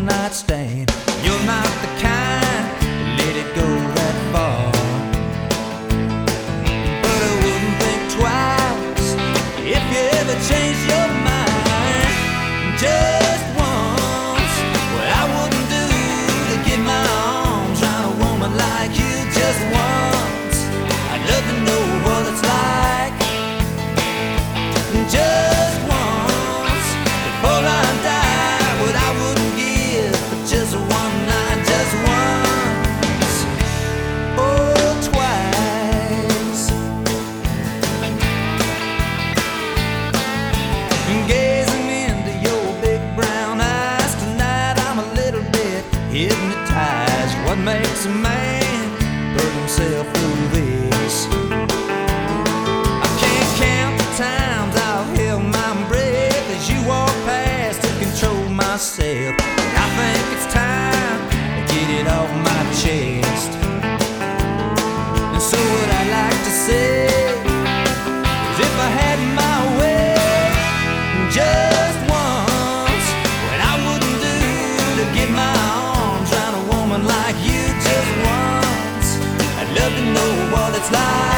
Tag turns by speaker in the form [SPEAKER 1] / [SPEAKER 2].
[SPEAKER 1] one-night stand. You're not the kind to let it go that far, but I wouldn't think twice if you ever changed your mind. Just once, what I wouldn't do to get my arms around a woman like you. Just once, I'd love to know what it's like. Just once, before I die, what I wouldn't give for just one night. Just once, or twice. Gazing into your big brown eyes tonight, I'm a little bit hypnotized. What makes a man put himself through this? I can't count the times I've held my breath as you walk past to control myself. I think it's time to get it off my chest. And so what I'd like to say is, if I had my way, just once, what I wouldn't do to get my arms around a woman like you. Just once, I'd love to know what it's like.